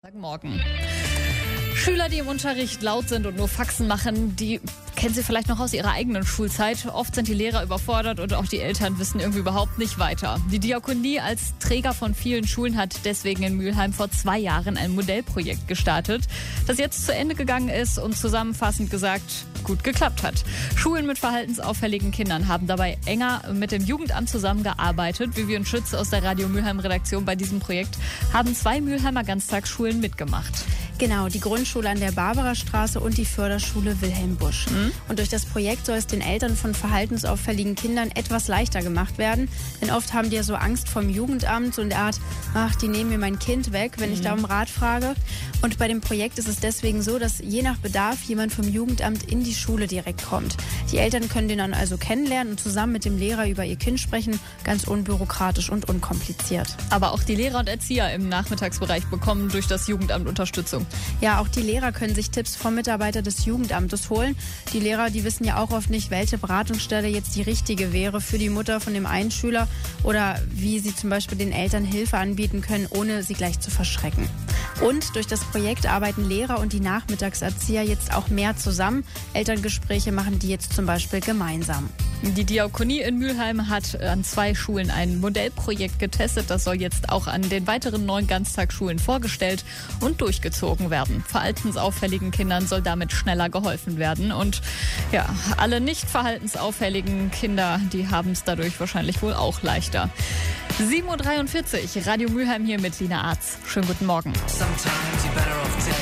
Morgen. Schüler, die im Unterricht laut sind und nur Faxen machen, die kennen Sie vielleicht noch aus Ihrer eigenen Schulzeit. Oft sind die Lehrer überfordert und auch die Eltern wissen irgendwie überhaupt nicht weiter. Die Diakonie als Träger von vielen Schulen hat deswegen in Mülheim vor 2 Jahren ein Modellprojekt gestartet, das jetzt zu Ende gegangen ist und zusammenfassend gesagt gut geklappt hat. Schulen mit verhaltensauffälligen Kindern haben dabei enger mit dem Jugendamt zusammengearbeitet. Vivian Schütz aus der Radio Mülheim Redaktion. Bei diesem Projekt haben 2 Mülheimer Ganztagsschulen mitgemacht. Genau, die Grundschule an der Barbarastraße und die Förderschule Wilhelm Busch. Und durch das Projekt soll es den Eltern von verhaltensauffälligen Kindern etwas leichter gemacht werden. Denn oft haben die ja so Angst vom Jugendamt, so in der Art, ach, die nehmen mir mein Kind weg, wenn ich da um Rat frage. Und bei dem Projekt ist es deswegen so, dass je nach Bedarf jemand vom Jugendamt in die Schule direkt kommt. Die Eltern können den dann also kennenlernen und zusammen mit dem Lehrer über ihr Kind sprechen, ganz unbürokratisch und unkompliziert. Aber auch die Lehrer und Erzieher im Nachmittagsbereich bekommen durch das Jugendamt Unterstützung. Ja, auch die Lehrer können sich Tipps vom Mitarbeiter des Jugendamtes holen. Die Lehrer, die wissen ja auch oft nicht, welche Beratungsstelle jetzt die richtige wäre für die Mutter von dem einen Schüler oder wie sie zum Beispiel den Eltern Hilfe anbieten können, ohne sie gleich zu verschrecken. Und durch das Projekt arbeiten Lehrer und die Nachmittagserzieher jetzt auch mehr zusammen. Elterngespräche machen die jetzt zum Beispiel gemeinsam. Die Diakonie in Mülheim hat an 2 Schulen ein Modellprojekt getestet. Das soll jetzt auch an den weiteren 9 Ganztagsschulen vorgestellt und durchgezogen werden. Verhaltensauffälligen Kindern soll damit schneller geholfen werden. Und ja, alle nicht verhaltensauffälligen Kinder, die haben es dadurch wahrscheinlich wohl auch leichter. 7:43 Uhr, Radio Mülheim hier mit Lina Arz. Schönen guten Morgen. Sometimes you're better off dead.